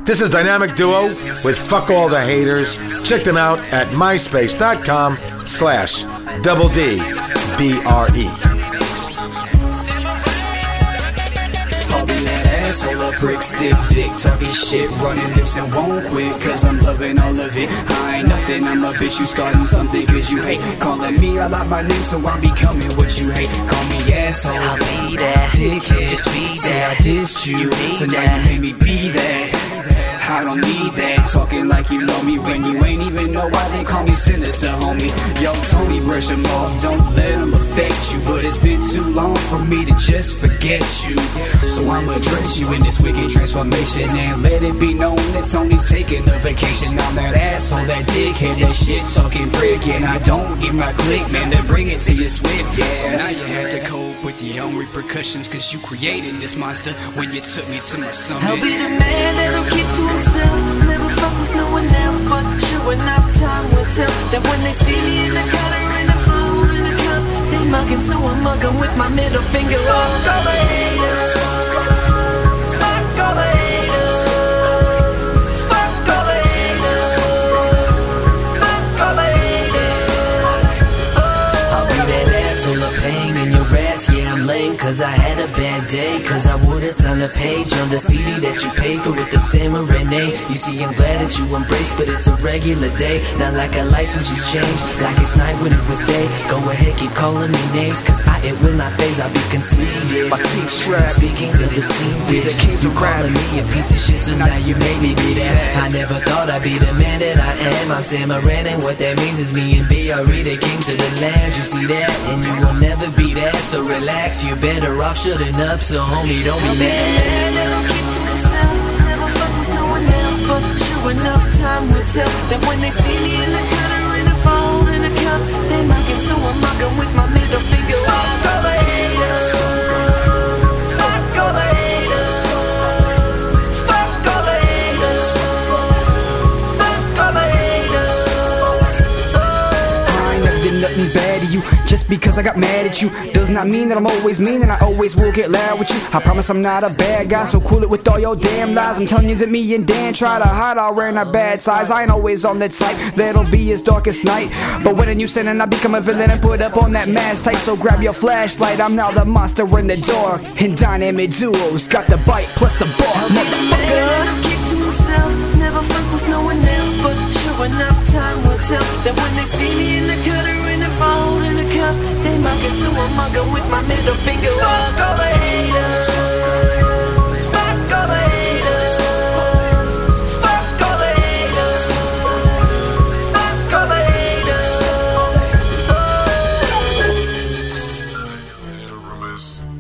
This is Dynamic Duo with Fuck All the Haters. Check them out at myspace.com/DDBRE. Asshole, a brick, stiff dick, talking shit, running lips and won't quit, cause I'm loving all of it. I ain't nothing, I'm a bitch, you starting something cause you hate calling me out by my name, so I'm becoming what you hate. Call me asshole, I'll be that, dickhead, just be say I that, dissed you so now that. you made me be that. I don't need that, talking like you know me when you ain't even know why they call me sinister, homie. Yo, Tony, brush them off, don't let them affect you, but it's been too long for me to just forget you. So I'ma dress you in this wicked transformation and let it be known that Tony's taking a vacation. I'm that asshole, that dickhead, that shit talking prick, and I don't give my click, man, to bring it to you swift, yeah. So now you had to cope with your own repercussions, cause you created this monster when you took me to my summit. I'll be the man that'll keep to himself, never fuck with no one else, but sure enough time will tell that when they see me in the gutter, in the bowl, in the cup, they mugging, so I'm mugging with my middle finger up. Fuck all the haters, fuck all the haters, fuck all the haters, fuck all the haters. I'll be that asshole of pain in your ass, yeah, I'm lame, cause I had a bad day, cause I wouldn't sign a page on the CD that you paid for with the Cimarron name. You see, I'm glad that you embraced, but it's a regular day, not like a light switch has changed, like it's night when it was day. Go ahead, keep calling me names, cause it will not phase, I'll be conceited. My team strapped, speaking of the team, be the kings you of rap. calling me a piece of shit, so now you made me be that. I never thought I'd be the man that I am. I'm Cimarron, and what that means is me and B.R.E. the kings of the land. You see that, and you will never be that, so relax, you better off shutting up, so homie, don't be mad. That'll keep to myself, never fuck with no one else, but sure enough time will tell that when they see me in the gutter, in a bowl, in a cup, they mugging, so I'm mugging with my middle finger up. Fuck all the haters, fuck all the haters, fuck all the haters, fuck all the haters. I ain't never did nothing bad to you. Just because I got mad at you does not mean that I'm always mean, and I always will get loud with you. I promise I'm not a bad guy, so cool it with all your damn lies. I'm telling you that me and Dan try to hide our wearing our bad sides. I ain't always on that type that'll be as dark as night, but when you sin and I become a villain and put up on that mask type. So grab your flashlight, I'm now the monster in the dark, and Dynamic Duos got the bite plus the bar, motherfucker. Keep to myself, never fuck with no one else, but sure enough time will tell that when they see me in the gutter, in the bowl, in the cup, they mugging, so I'm mugging with my middle finger up. Fuck all the haters, fuck all the haters, fuck all the haters, fuck all the haters. Remiss.